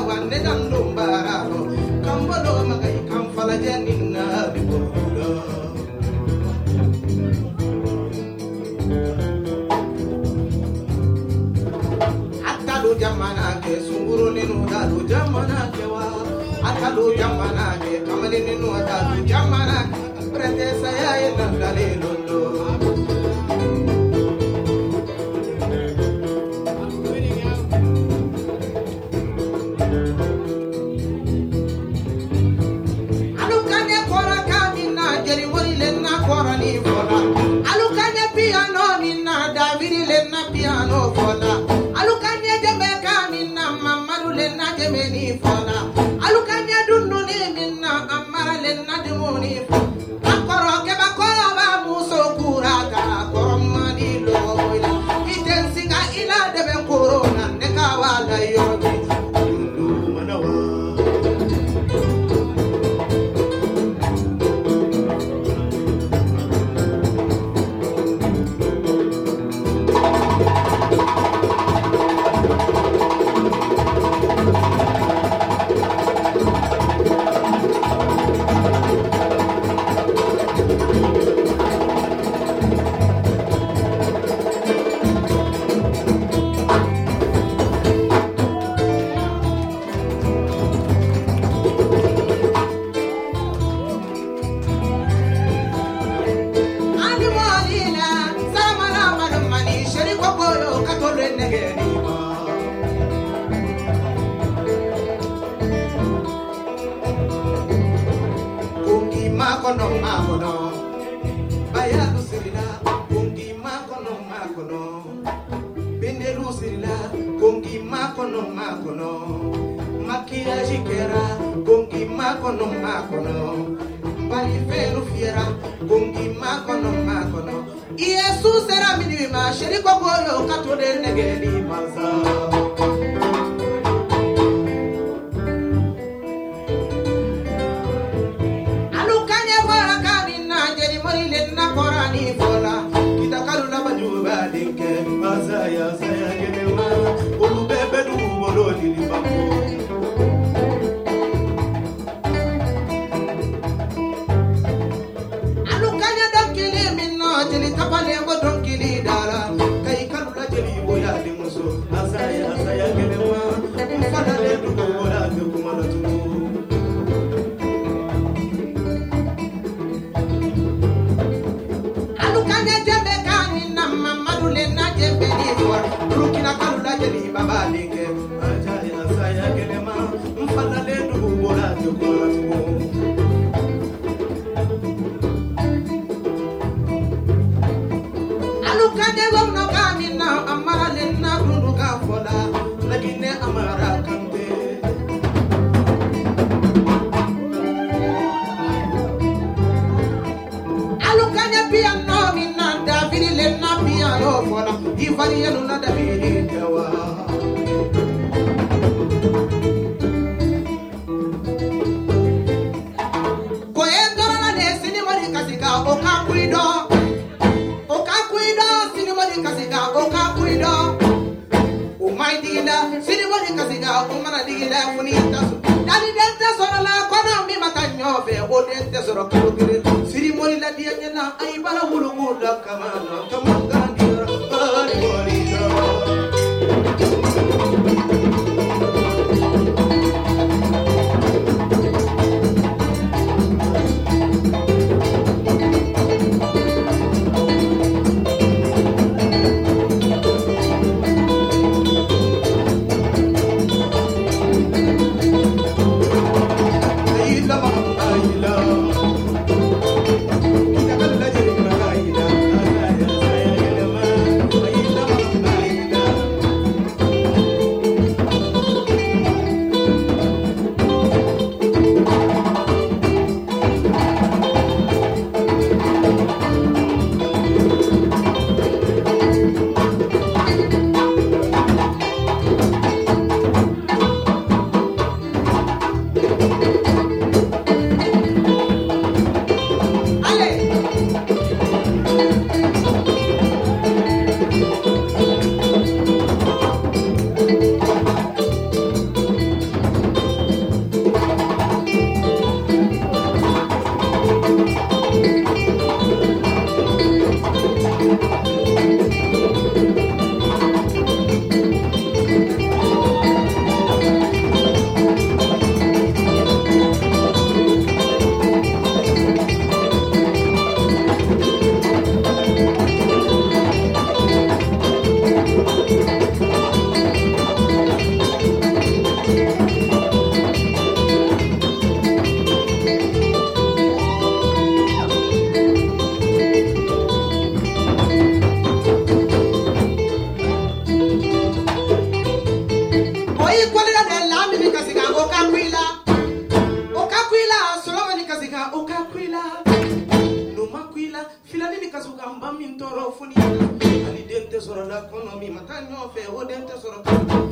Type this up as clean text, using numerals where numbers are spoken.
wanne dan dumbara kambalo magai kam falajanina bibula atalu jamana ke sunguru ninu dalu jamana ke wa atalu jamana ke kamali ninu dalu jamana prete saya ina dalilundo piano fola alukanya jamaica minna mamaru lenna gemeni fola alukanya dunnu ni minna amara lenna dumuni akoro ke bakoro ba muso kurata koromani loila itensinga ila de ben corona ne kawala yodi dundu manawa makono baya lusirila kungi makono bende lusirila kungi makono makiyaji kera kungi makono bali felu fiera kungi makono Yesu sera minima sheri kokoyo katode negeli maza saya genewa ulu bebe du bolo di bambo alukanya donkili minno jeli kapale go donkili dara kai kalula jeli boya di muso saya genewa mfana le du bola ke kumala tu alukanya jebe kani na mamadu le na jebe Rukina kalula jeli baba dike ajali asaya gelema mfana le du bola ke kumala tu alukanya gomno kani na amara le na dundu ka fola lagine amara kante alukanya piano minna David le na piano fola ifali yanu na David kawa ko endora na ne sini mari kasika okakuido sini mari kasika okakuido umaidila sini mari kasika umana digila funita dali dente soro la kono mi matanyobe o dente soro kulugire siri mori la dianya na ay bala hulugu da kamana kamangandi Kita kan belajar kono mi matanyo fe o den te soro